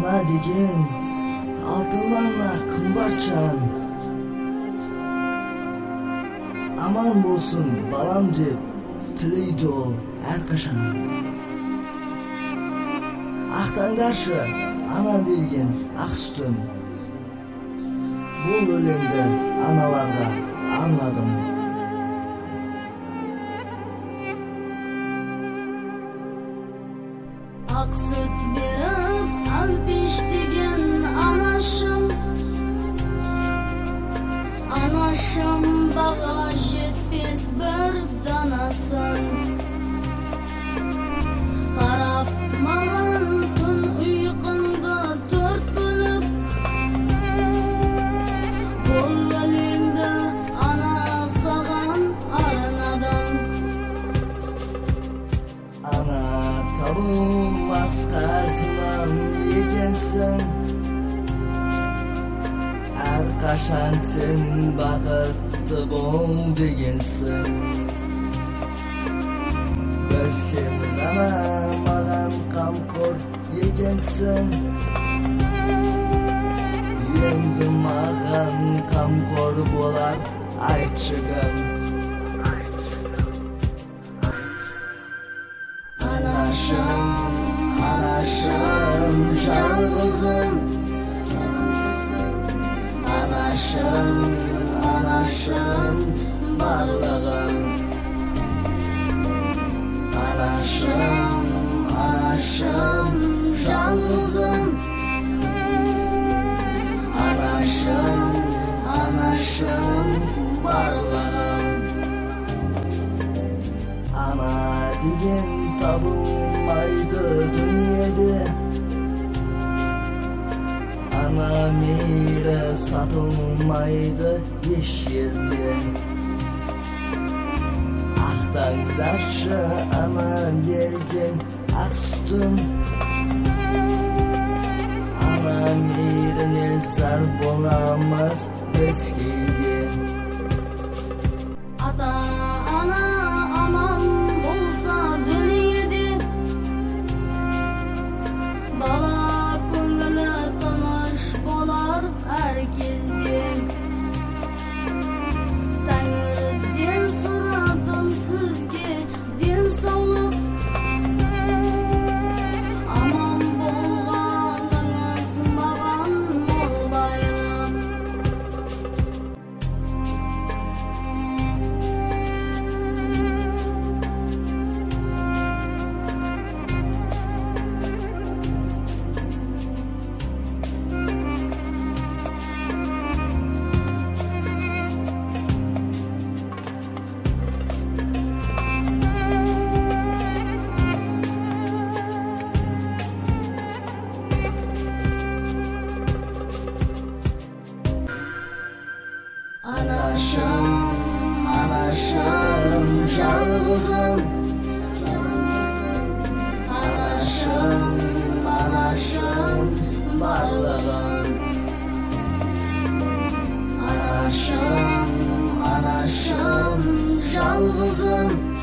Ana деген алтыннан да кымбат жан. Аман болсын балам деп тілейді ол әрқашан. Ақтаңдаршы ана берген ақ сүтін. Бұл өлеңді аналарға арнадым. Ақ сүт беріп алпиш деген анашым. Анашым баға жетпес бір данасын. Қарап маған түн ұйқыңды төрт бөліп. Бұл өлеңді ана саған арнадым. Ана табылмас қазынам екенсің. Әрқашан сен бақытты бол дегенсің. Бір сен ғана маған қамқор екенсің. Енді маған қамқор болар айтшы кім. Анашым, анашым, жалғызым. Анашым, анашым, барлығым. Анашым, анашым, жалғызым. Анашым, анашым, барлығым. Ана деген табылмайды дүниеде. Ана мейірі сатылмайды еш жерде. Ақтаңдаршы ана берген ақ сүтін. Ана мейіріне зар боламыз біз кейде. Ата-ана аман болса дүниеде. Бала көңілі тыныш болар әр кезде. Тәңірден сұрадым сізге денсаулық. Аман болғаныңыз маған мол байлық. Anашым, anашым, жалғызым. Анашым, анашым, барлығым. Анашым, анашым, жалғызым.